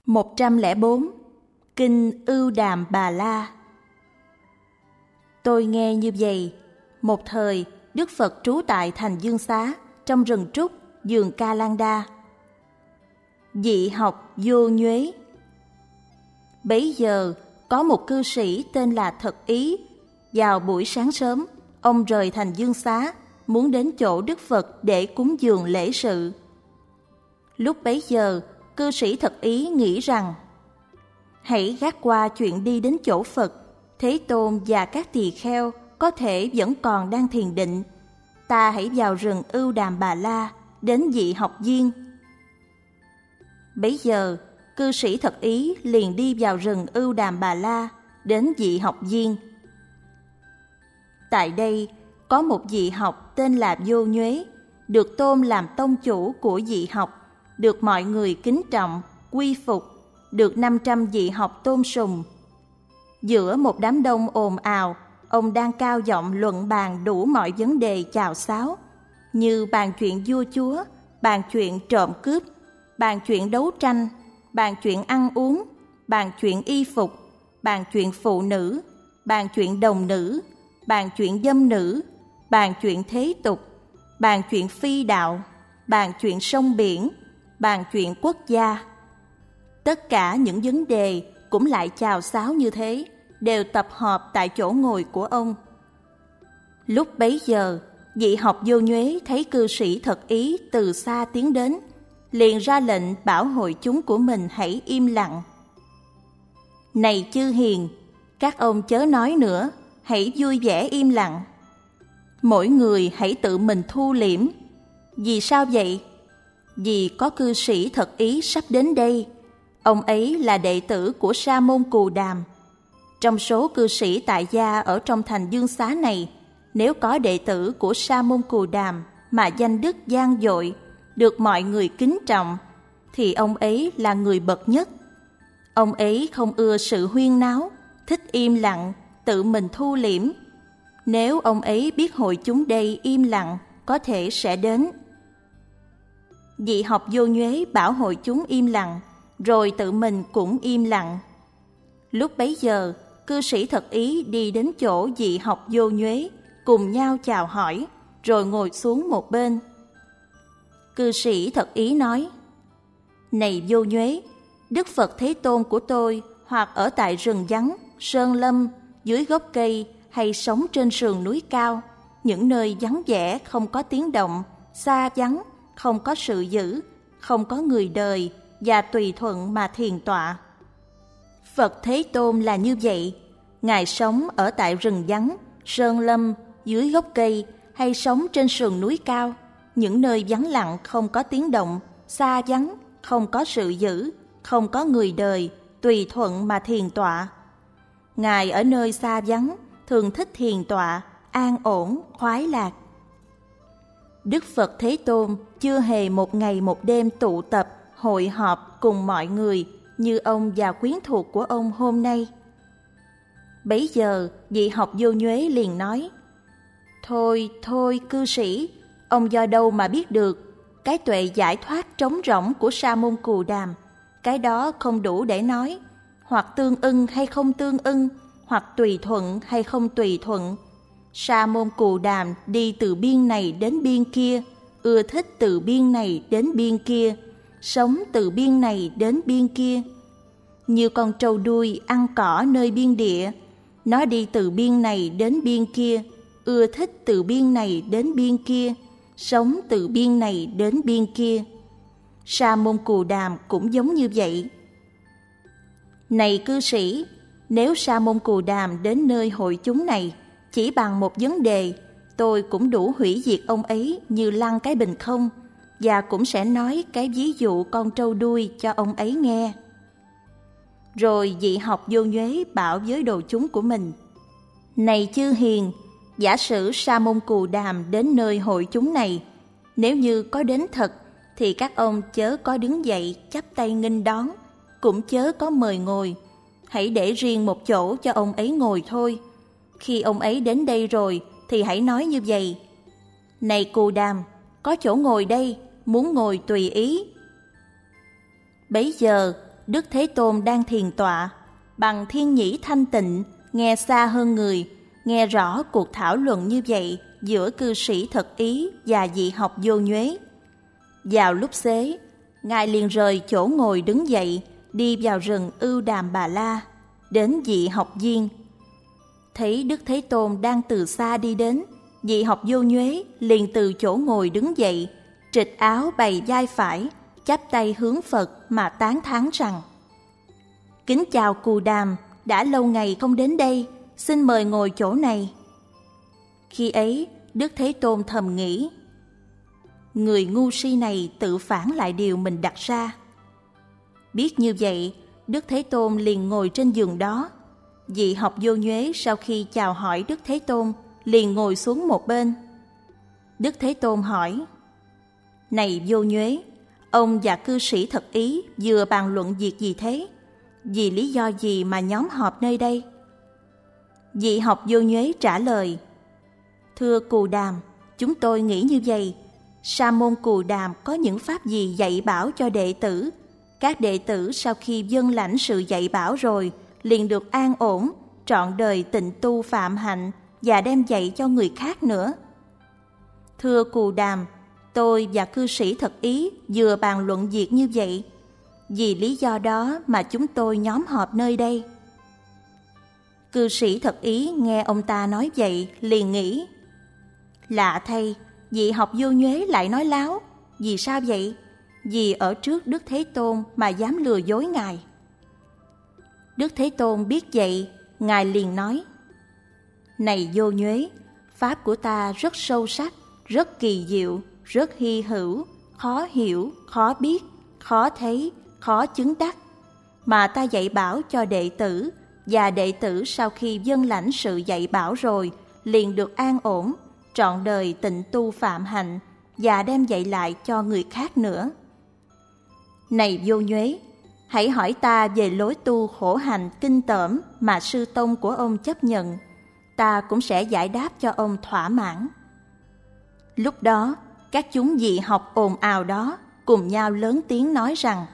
104. Kinh Ưu Đàm Bà La. Tôi nghe như vậy, một thời Đức Phật trú tại thành Dương Xá, trong rừng trúc, vườn Ca Lan Đa. Dị học vô nhuế. Bấy giờ, có một cư sĩ tên là Thật Ý. Vào buổi sáng sớm, ông rời thành Dương Xá, muốn đến chỗ Đức Phật để cúng dường lễ sự. Lúc bấy giờ, cư sĩ Thật Ý nghĩ rằng, hãy gác qua chuyện đi đến chỗ Phật, Thế Tôn và các tỳ kheo có thể vẫn còn đang thiền định. Ta hãy vào rừng Ưu Đàm Bà La, đến dị học viên. Bấy giờ, cư sĩ Thật Ý liền đi vào rừng Ưu Đàm Bà La, đến dị học viên. Tại đây, có một dị học tên là Vô Nhuế, được tôn làm tông chủ của dị học, được mọi người kính trọng, quy phục, được 500 dị học tôn sùng. Giữa một đám đông ồn ào, ông đang cao giọng luận bàn đủ mọi vấn đề chào xáo, như bàn chuyện vua chúa, bàn chuyện trộm cướp, bàn chuyện đấu tranh, bàn chuyện ăn uống, bàn chuyện y phục, bàn chuyện phụ nữ, bàn chuyện đồng nữ, bàn chuyện dâm nữ, bàn chuyện thế tục, bàn chuyện phi đạo, bàn chuyện sông biển, bàn chuyện quốc gia. Tất cả những vấn đề cũng lại chào xáo như thế, đều tập hợp tại chỗ ngồi của ông. Lúc bấy giờ, dị học Vô Nhuế thấy cư sĩ Thật Ý từ xa tiến đến, liền ra lệnh bảo hội chúng của mình hãy im lặng. Này chư hiền, các ông chớ nói nữa, hãy vui vẻ im lặng. Mỗi người hãy tự mình thu liễm. Vì sao vậy? Vì có cư sĩ Thật Ý sắp đến đây. Ông ấy là đệ tử của Sa môn Cù Đàm. Trong số cư sĩ tại gia ở trong thành Dương Xá này, nếu có đệ tử của Sa môn Cù Đàm mà danh đức vang dội, được mọi người kính trọng, thì ông ấy là người bậc nhất. Ông ấy không ưa sự huyên náo, thích im lặng, tự mình thu liễm. Nếu ông ấy biết hội chúng đây im lặng, có thể sẽ đến. Dị học Vô Nhuế bảo hội chúng im lặng, rồi tự mình cũng im lặng. Lúc bấy giờ, cư sĩ Thật Ý đi đến chỗ dị học Vô Nhuế, cùng nhau chào hỏi, rồi ngồi xuống một bên. Cư sĩ Thật Ý nói, này Vô Nhuế, Đức Phật Thế Tôn của tôi hoặc ở tại rừng vắng, sơn lâm, dưới gốc cây hay sống trên sườn núi cao, những nơi vắng vẻ không có tiếng động, xa vắng, không có sự dữ, không có người đời và tùy thuận mà thiền tọa. Phật Thế Tôn là như vậy. Ngài sống ở tại rừng vắng, sơn lâm, dưới gốc cây hay sống trên sườn núi cao, những nơi vắng lặng không có tiếng động, xa vắng, không có sự dữ, không có người đời, tùy thuận mà thiền tọa. Ngài ở nơi xa vắng, thường thích thiền tọa, an ổn, khoái lạc. Đức Phật Thế Tôn chưa hề một ngày một đêm tụ tập, hội họp cùng mọi người như ông và quyến thuộc của ông hôm nay. Bấy giờ, dị học Vô Nhuế liền nói, Thôi, cư sĩ, ông do đâu mà biết được? Cái tuệ giải thoát trống rỗng của Sa môn Cù Đàm, cái đó không đủ để nói, hoặc tương ưng hay không tương ưng, hoặc tùy thuận hay không tùy thuận. Sa môn Cù Đàm đi từ biên này đến biên kia, ưa thích từ biên này đến biên kia, sống từ biên này đến biên kia. Như con trâu đuôi ăn cỏ nơi biên địa, nó đi từ biên này đến biên kia, ưa thích từ biên này đến biên kia, sống từ biên này đến biên kia. Sa môn Cù Đàm cũng giống như vậy. Này cư sĩ, nếu Sa môn Cù Đàm đến nơi hội chúng này chỉ bằng một vấn đề, tôi cũng đủ hủy diệt ông ấy như lăn cái bình không, và cũng sẽ nói cái ví dụ con trâu đuôi cho ông ấy nghe. Rồi dị học Vô Nhuế bảo với đồ chúng của mình, này chư hiền, giả sử Sa môn Cù Đàm đến nơi hội chúng này, nếu như có đến thật, thì các ông chớ có đứng dậy chắp tay nghênh đón, cũng chớ có mời ngồi, hãy để riêng một chỗ cho ông ấy ngồi thôi. Khi ông ấy đến đây rồi, thì hãy nói như vậy, này Cù Đàm, có chỗ ngồi đây, muốn ngồi tùy ý. Bấy giờ, Đức Thế Tôn đang thiền tọa, bằng thiên nhĩ thanh tịnh, nghe xa hơn người, nghe rõ cuộc thảo luận như vậy giữa cư sĩ Thật Ý và vị học Vô Nhuế. Vào lúc xế, Ngài liền rời chỗ ngồi đứng dậy, đi vào rừng Ưu Đàm Bà La, đến vị học viên. Thấy Đức Thế Tôn đang từ xa đi đến, vị học Vô Nhuế liền từ chỗ ngồi đứng dậy, trịch áo bày vai phải, chắp tay hướng Phật mà tán thán rằng: Kính chào Cù Đàm, đã lâu ngày không đến đây, xin mời ngồi chỗ này. Khi ấy, Đức Thế Tôn thầm nghĩ: Người ngu si này tự phản lại điều mình đặt ra. Biết như vậy, Đức Thế Tôn liền ngồi trên giường đó. Vị học Vô Nhuế sau khi chào hỏi Đức Thế Tôn liền ngồi xuống một bên. Đức Thế Tôn hỏi: Này Vô Nhuế, ông và cư sĩ Thật Ý vừa bàn luận việc gì thế? Vì lý do gì mà nhóm họp nơi đây? Vị học Vô Nhuế trả lời: Thưa Cù Đàm, chúng tôi nghĩ như vậy. Sa môn Cù Đàm có những pháp gì dạy bảo cho đệ tử? Các đệ tử sau khi vâng lãnh sự dạy bảo rồi, liền được an ổn, trọn đời tịnh tu phạm hạnh và đem dạy cho người khác nữa. Thưa Cù Đàm, tôi và cư sĩ Thật Ý vừa bàn luận việc như vậy. Vì lý do đó mà chúng tôi nhóm họp nơi đây. Cư sĩ Thật Ý nghe ông ta nói vậy liền nghĩ: Lạ thay, vị học Vô Nhuế lại nói láo. Vì sao vậy? Vì ở trước Đức Thế Tôn mà dám lừa dối Ngài. Đức Thế Tôn biết vậy, Ngài liền nói: Này Vô Nhuế, pháp của ta rất sâu sắc, rất kỳ diệu, rất hy hữu, khó hiểu, khó biết, khó thấy, khó chứng đắc, mà ta dạy bảo cho đệ tử, và đệ tử sau khi vâng lãnh sự dạy bảo rồi liền được an ổn, trọn đời tịnh tu phạm hạnh và đem dạy lại cho người khác nữa. Này Vô Nhuế, hãy hỏi ta về lối tu khổ hạnh kinh tởm mà sư tông của ông chấp nhận, ta cũng sẽ giải đáp cho ông thỏa mãn. Lúc đó, các chúng vị học ồn ào đó cùng nhau lớn tiếng nói rằng: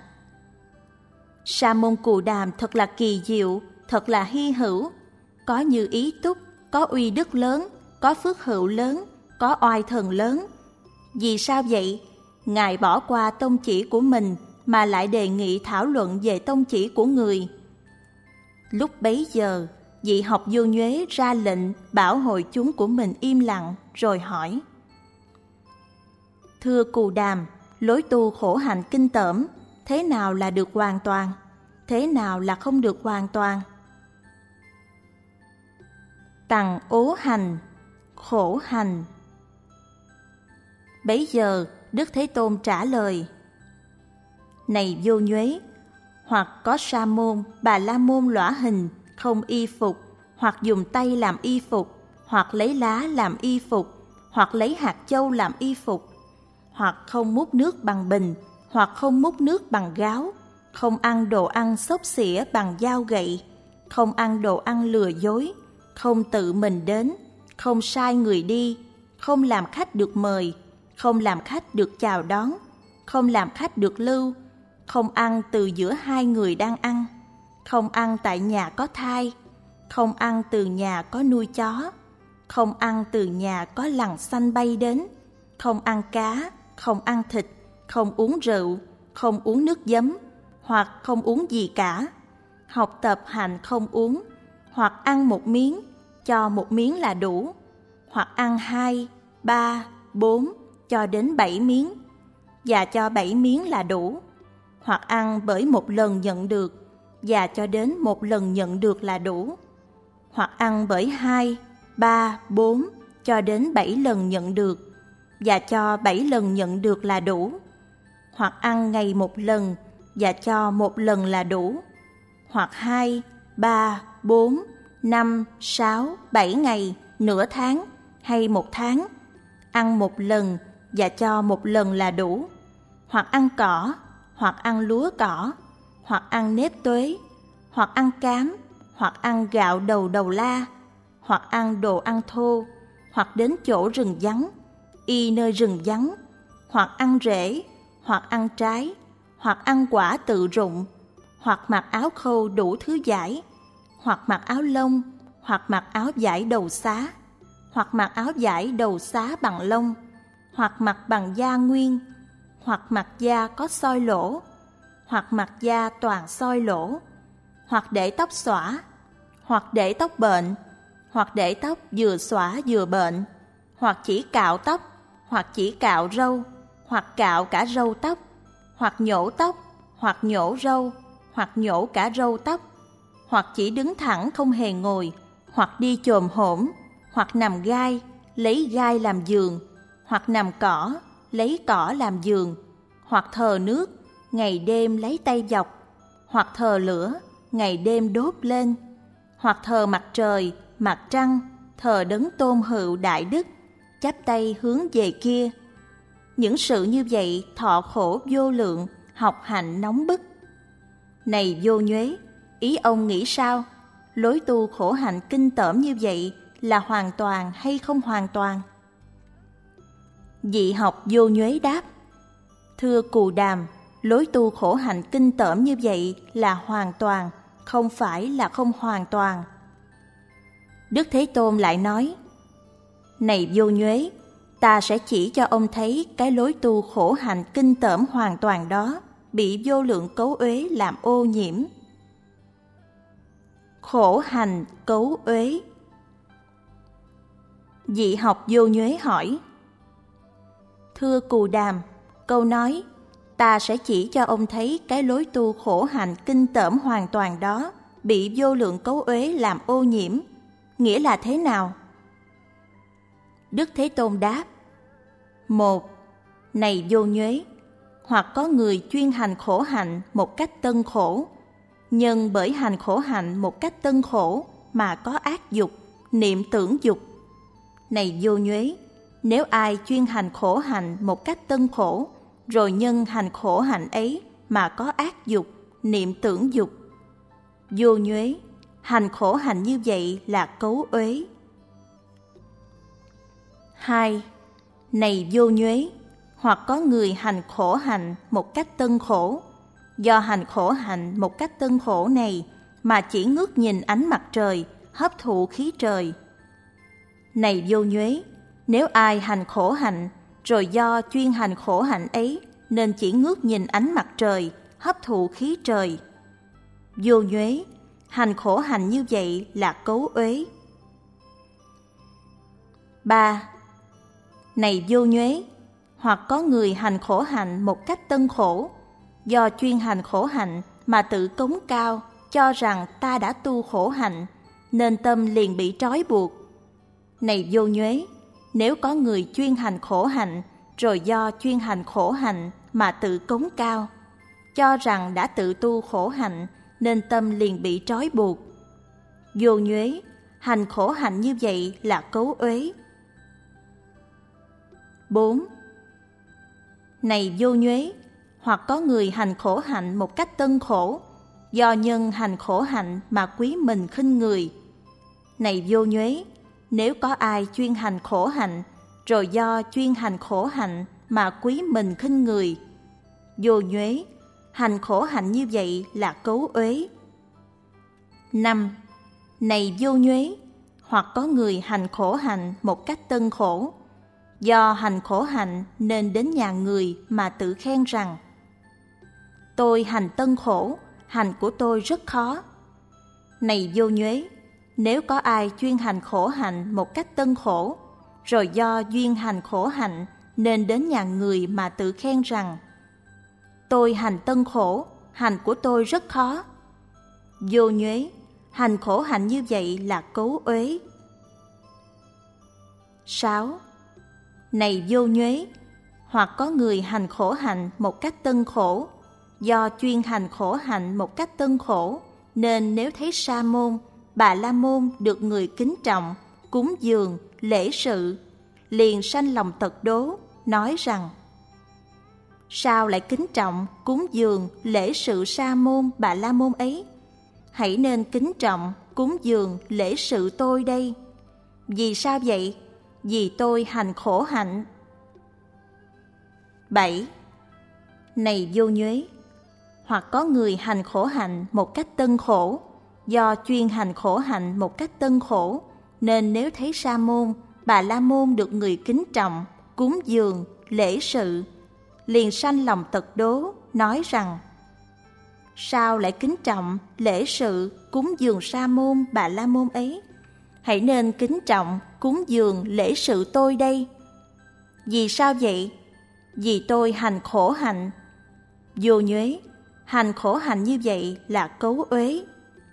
Sa môn Cù Đàm thật là kỳ diệu, thật là hy hữu, có như ý túc, có uy đức lớn, có phước hữu lớn, có oai thần lớn. Vì sao vậy? Ngài bỏ qua tông chỉ của mình mà lại đề nghị thảo luận về tông chỉ của người. Lúc bấy giờ, vị học Vô Nhuế ra lệnh bảo hội chúng của mình im lặng rồi hỏi: Thưa Cù Đàm, lối tu khổ hạnh kinh tởm, thế nào là được hoàn toàn? Thế nào là không được hoàn toàn? Tằng ố hành, khổ hành. Bấy giờ, Đức Thế Tôn trả lời: Này Vô Nhuế, hoặc có sa môn, bà la môn lõa hình, không y phục, hoặc dùng tay làm y phục, hoặc lấy lá làm y phục, hoặc lấy hạt châu làm y phục, hoặc không múc nước bằng bình, hoặc không múc nước bằng gáo, không ăn đồ ăn xốc xỉa bằng dao gậy, không ăn đồ ăn lừa dối, không tự mình đến, không sai người đi, không làm khách được mời, không làm khách được chào đón, không làm khách được lưu, không ăn từ giữa hai người đang ăn, không ăn tại nhà có thai, không ăn từ nhà có nuôi chó, không ăn từ nhà có lằn xanh bay đến, không ăn cá, không ăn thịt, không uống rượu, không uống nước giấm, hoặc không uống gì cả, học tập hạnh không uống, hoặc ăn một miếng, cho một miếng là đủ, hoặc ăn 2, 3, 4, cho đến 7 miếng, và cho 7 miếng là đủ, hoặc ăn bởi một lần nhận được, và cho đến một lần nhận được là đủ, hoặc ăn bởi 2, 3, 4, cho đến 7 lần nhận được, và cho 7 lần nhận được là đủ, hoặc ăn ngày một lần, và cho một lần là đủ, hoặc 2, 3, 4, 5, 6, 7 ngày, nửa tháng hay một tháng, ăn một lần và cho một lần là đủ, hoặc ăn cỏ, hoặc ăn lúa cỏ, hoặc ăn nếp tuế, hoặc ăn cám, hoặc ăn gạo đầu đầu la, hoặc ăn đồ ăn thô, hoặc đến chỗ rừng vắng, y nơi rừng vắng, hoặc ăn rễ, hoặc ăn trái, hoặc ăn quả tự rụng, hoặc mặc áo khâu đủ thứ vải, hoặc mặc áo lông, hoặc mặc áo vải đầu xá, hoặc mặc áo vải đầu xá bằng lông, hoặc mặc bằng da nguyên, hoặc mặc da có xoi lỗ, hoặc mặc da toàn xoi lỗ, hoặc để tóc xõa, hoặc để tóc bệnh, hoặc để tóc vừa xõa vừa bệnh, hoặc chỉ cạo tóc, hoặc chỉ cạo râu, hoặc cạo cả râu tóc, hoặc nhổ tóc, hoặc nhổ râu, hoặc nhổ cả râu tóc, hoặc chỉ đứng thẳng không hề ngồi, hoặc đi chồm hổm, hoặc nằm gai, lấy gai làm giường, hoặc nằm cỏ, lấy cỏ làm giường, hoặc thờ nước, ngày đêm lấy tay dọc, hoặc thờ lửa, ngày đêm đốt lên, hoặc thờ mặt trời, mặt trăng, thờ đấng tôn hữu đại đức, chắp tay hướng về kia. Những sự như vậy thọ khổ vô lượng, học hành nóng bức. Này Vô Nhuế, ý ông nghĩ sao? Lối tu khổ hạnh kinh tởm như vậy là hoàn toàn hay không hoàn toàn? Dị học Vô Nhuế đáp: Thưa Cù Đàm, lối tu khổ hạnh kinh tởm như vậy là hoàn toàn, không phải là không hoàn toàn. Đức Thế Tôn lại nói: Này Vô Nhuế, ta sẽ chỉ cho ông thấy cái lối tu khổ hạnh kinh tởm hoàn toàn đó bị vô lượng cấu uế làm ô nhiễm. Khổ hành cấu uế. Dị học Vô Nhuế hỏi: Thưa Cù Đàm, câu nói ta sẽ chỉ cho ông thấy cái lối tu khổ hạnh kinh tởm hoàn toàn đó bị vô lượng cấu uế làm ô nhiễm, nghĩa là thế nào? Đức Thế Tôn đáp: 1. Này Vô Nhuế, hoặc có người chuyên hành khổ hạnh một cách tân khổ, nhưng bởi hành khổ hạnh một cách tân khổ mà có ác dục, niệm tưởng dục. Này Vô Nhuế, nếu ai chuyên hành khổ hạnh một cách tân khổ, rồi nhân hành khổ hạnh ấy mà có ác dục, niệm tưởng dục, Vô Nhuế, hành khổ hạnh như vậy là cấu uế. 2. Này Vô Nhuế, hoặc có người hành khổ hạnh một cách tân khổ, do hành khổ hạnh một cách tân khổ này mà chỉ ngước nhìn ánh mặt trời, hấp thụ khí trời. Này Vô Nhuế, nếu ai hành khổ hạnh, rồi do chuyên hành khổ hạnh ấy nên chỉ ngước nhìn ánh mặt trời, hấp thụ khí trời, Vô Nhuế, hành khổ hạnh như vậy là cấu uế. 3. Này Vô Nhuế, hoặc có người hành khổ hạnh một cách tân khổ, do chuyên hành khổ hạnh mà tự cống cao, cho rằng ta đã tu khổ hạnh, nên tâm liền bị trói buộc. Này Vô Nhuế, nếu có người chuyên hành khổ hạnh, rồi do chuyên hành khổ hạnh mà tự cống cao, cho rằng đã tự tu khổ hạnh, nên tâm liền bị trói buộc, Vô Nhuế, hành khổ hạnh như vậy là cấu uế. 4. Này Vô Nhuế, hoặc có người hành khổ hạnh một cách tân khổ, do nhân hành khổ hạnh mà quý mình khinh người. Này Vô Nhuế, nếu có ai chuyên hành khổ hạnh, rồi do chuyên hành khổ hạnh mà quý mình khinh người, Vô Nhuế, hành khổ hạnh như vậy là cấu uế. 5. Này Vô Nhuế, hoặc có người hành khổ hạnh một cách tân khổ, do hành khổ hạnh nên đến nhà người mà tự khen rằng: Tôi hành tân khổ, hành của tôi rất khó. Này Vô Nhuế, nếu có ai chuyên hành khổ hạnh một cách tân khổ, rồi do duyên hành khổ hạnh nên đến nhà người mà tự khen rằng: Tôi hành tân khổ, hành của tôi rất khó, Vô Nhuế, hành khổ hạnh như vậy là cấu uế. 6. Này Vô Nhuế, hoặc có người hành khổ hạnh một cách tân khổ, do chuyên hành khổ hạnh một cách tân khổ, nên nếu thấy Sa môn, Bà La môn được người kính trọng, cúng dường, lễ sự, liền sanh lòng tật đố, nói rằng: Sao lại kính trọng, cúng dường, lễ sự Sa môn, Bà La môn ấy? Hãy nên kính trọng, cúng dường, lễ sự tôi đây. Vì sao vậy? Vì tôi hành khổ hạnh. 7. Này Vô Nhuế, hoặc có người hành khổ hạnh một cách tân khổ. Do chuyên hành khổ hạnh một cách tân khổ, nên nếu thấy Sa môn, Bà La môn được người kính trọng, cúng dường, lễ sự, liền sanh lòng tật đố, nói rằng: sao lại kính trọng, lễ sự, cúng dường Sa môn, Bà La môn ấy? Hãy nên kính trọng, cúng dường, lễ sự tôi đây. Vì sao vậy? Vì tôi hành khổ hạnh. Vô nhuế, hành khổ hạnh như vậy là cấu uế.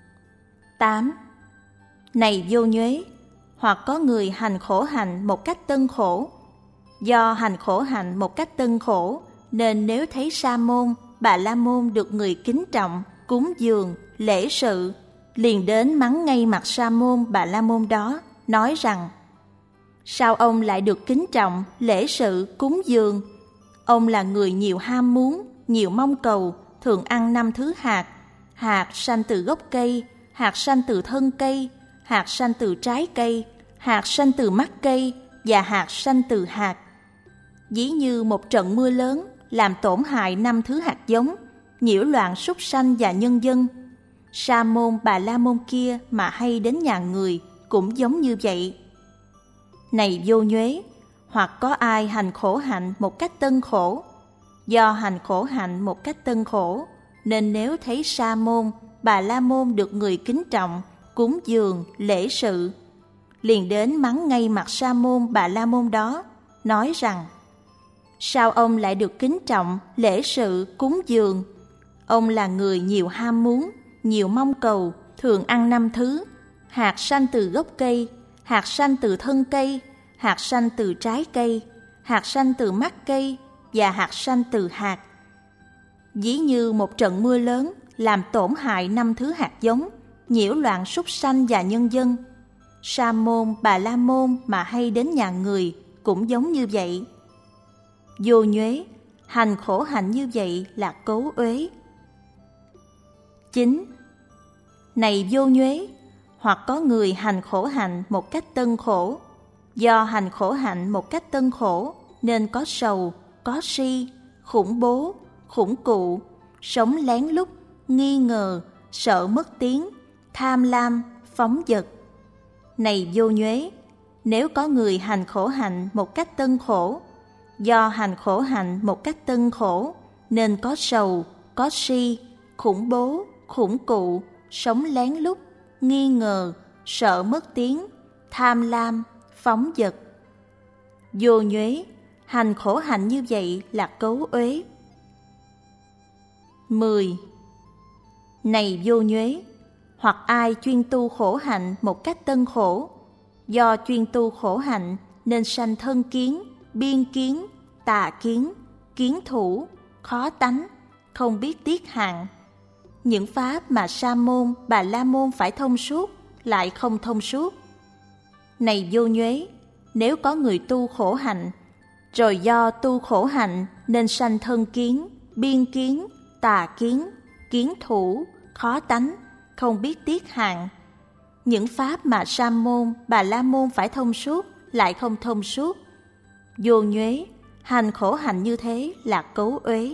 8. Này vô nhuế, hoặc có người hành khổ hạnh một cách tân khổ. Do hành khổ hạnh một cách tân khổ, nên nếu thấy Sa môn, Bà La môn được người kính trọng, cúng dường, lễ sự, liền đến mắng ngay mặt Sa môn, Bà La môn đó, nói rằng: sao ông lại được kính trọng, lễ sự, cúng dường? Ông là người nhiều ham muốn, nhiều mong cầu, thường ăn 5 thứ hạt. Hạt sanh từ gốc cây, hạt sanh từ thân cây, hạt sanh từ trái cây, hạt sanh từ mắt cây và hạt sanh từ hạt. Ví như một trận mưa lớn làm tổn hại 5 thứ hạt giống, nhiễu loạn súc sanh và nhân dân. Sa môn, Bà La môn kia mà hay đến nhà người cũng giống như vậy. Này vô nhuế, hoặc có ai hành khổ hạnh một cách tân khổ. Do hành khổ hạnh một cách tân khổ, nên nếu thấy Sa môn, Bà La môn được người kính trọng, cúng dường, lễ sự, liền đến mắng ngay mặt Sa môn, Bà La môn đó, nói rằng: sao ông lại được kính trọng, lễ sự, cúng dường? Ông là người nhiều ham muốn, nhiều mong cầu, thường ăn 5 thứ. Hạt sanh từ gốc cây, hạt sanh từ thân cây, hạt sanh từ trái cây, hạt sanh từ mắt cây và hạt sanh từ hạt. Ví như một trận mưa lớn làm tổn hại 5 thứ hạt giống, nhiễu loạn súc sanh và nhân dân. Sa môn, Bà La môn mà hay đến nhà người cũng giống như vậy. Vô nhuế, hành khổ hạnh như vậy là cấu uế. 9. Này vô nhuế, hoặc có người hành khổ hạnh một cách tân khổ. Do hành khổ hạnh một cách tân khổ, nên có sầu, có si, khủng bố, khủng cụ, sống lén lút, nghi ngờ, sợ mất tiếng, tham lam, phóng dật. Này vô nhuế, nếu có người hành khổ hạnh một cách tân khổ, do hành khổ hạnh một cách tân khổ, nên có sầu, có si, khủng bố, khủng cụ, sống lén lút, nghi ngờ, sợ mất tiếng, tham lam, phóng dật. Vô nhuế, hành khổ hạnh như vậy là cấu uế. 10. Này vô nhuế, hoặc ai chuyên tu khổ hạnh một cách tân khổ. Do chuyên tu khổ hạnh nên sanh thân kiến, biên kiến, tà kiến, kiến thủ, khó tánh, không biết tiết hạn. Những pháp mà Sa môn, Bà La môn phải thông suốt lại không thông suốt. Này vô nhuế, nếu có người tu khổ hạnh, rồi do tu khổ hạnh nên sanh thân kiến, biên kiến, tà kiến, kiến thủ, khó tánh, không biết tiết hạn. Những pháp mà Sa môn, Bà La môn phải thông suốt lại không thông suốt. Vô nhuế, hành khổ hạnh như thế là cấu uế.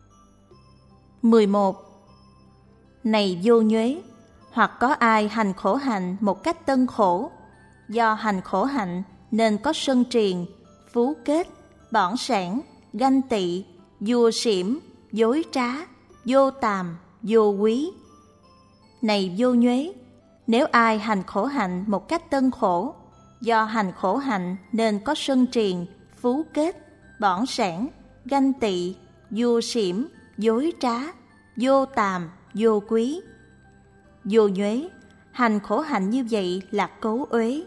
11. Này vô nhuế, hoặc có ai hành khổ hạnh một cách tân khổ. Do hành khổ hạnh nên có sân triền, phú kết, bỏn sẻn, ganh tị, vua xỉm, dối trá, vô tàm, vô quý. Này vô nhuế, nếu ai hành khổ hạnh một cách tân khổ, do hành khổ hạnh nên có sân triền, phú kết, bỏn sẻn, ganh tị, vua xỉm, dối trá, vô tàm, vô quý. Vô nhuế, hành khổ hạnh như vậy là cấu uế.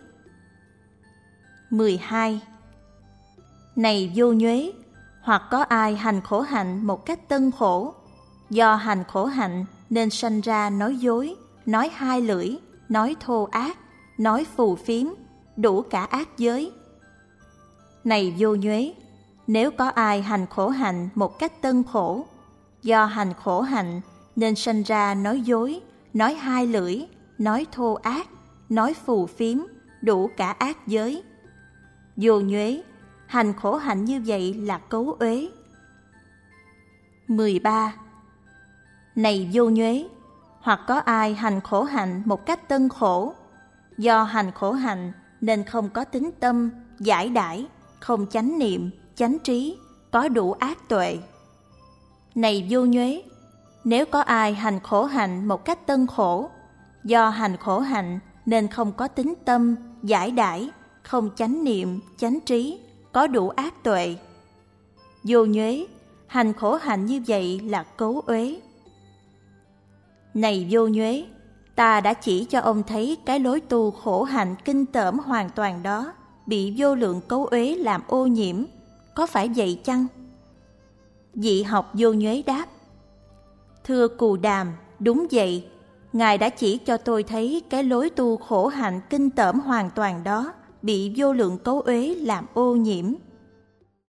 12. Này vô nhuế, hoặc có ai hành khổ hạnh một cách tân khổ. Do hành khổ hạnh nên sanh ra nói dối, nói hai lưỡi, nói thô ác, nói phù phiếm, đủ cả ác giới. Này vô nhuế, nếu có ai hành khổ hạnh một cách tân khổ. Do hành khổ hạnh nên sanh ra nói dối, nói hai lưỡi, nói thô ác, nói phù phiếm, đủ cả ác giới. Vô nhuế, hành khổ hạnh như vậy là cấu uế. 13. Này vô nhuế, hoặc có ai hành khổ hạnh một cách tân khổ, do hành khổ hạnh nên không có tín tâm, giải đãi, không chánh niệm, chánh trí, có đủ ác tuệ. Này vô nhuế, nếu có ai hành khổ hạnh một cách tân khổ, do hành khổ hạnh nên không có tín tâm, giải đãi, không chánh niệm, chánh trí, có đủ ác tuệ. Vô nhuế, hành khổ hạnh như vậy là cấu uế. Này vô nhuế, ta đã chỉ cho ông thấy cái lối tu khổ hạnh kinh tởm hoàn toàn đó bị vô lượng cấu uế làm ô nhiễm, có phải vậy chăng? Dị học vô nhuế đáp: Thưa Cù Đàm, đúng vậy. Ngài đã chỉ cho tôi thấy cái lối tu khổ hạnh kinh tởm hoàn toàn đó bị vô lượng cấu uế làm ô nhiễm.